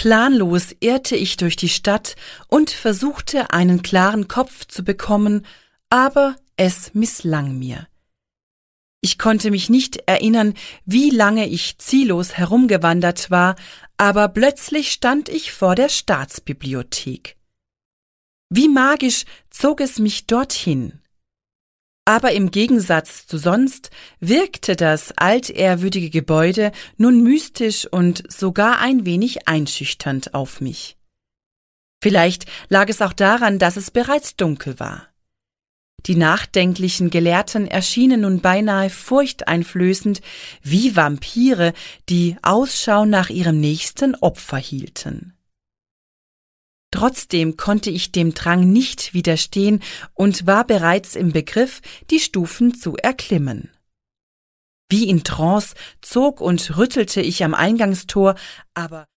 Planlos irrte ich durch die Stadt und versuchte, einen klaren Kopf zu bekommen, aber es misslang mir. Ich konnte mich nicht erinnern, wie lange ich ziellos herumgewandert war, aber plötzlich stand ich vor der Staatsbibliothek. Wie magisch zog es mich dorthin. Aber im Gegensatz zu sonst wirkte das altehrwürdige Gebäude nun mystisch und sogar ein wenig einschüchternd auf mich. Vielleicht lag es auch daran, dass es bereits dunkel war. Die nachdenklichen Gelehrten erschienen nun beinahe furchteinflößend wie Vampire, die Ausschau nach ihrem nächsten Opfer hielten. Trotzdem konnte ich dem Drang nicht widerstehen und war bereits im Begriff, die Stufen zu erklimmen. Wie in Trance zog und rüttelte ich am Eingangstor, aber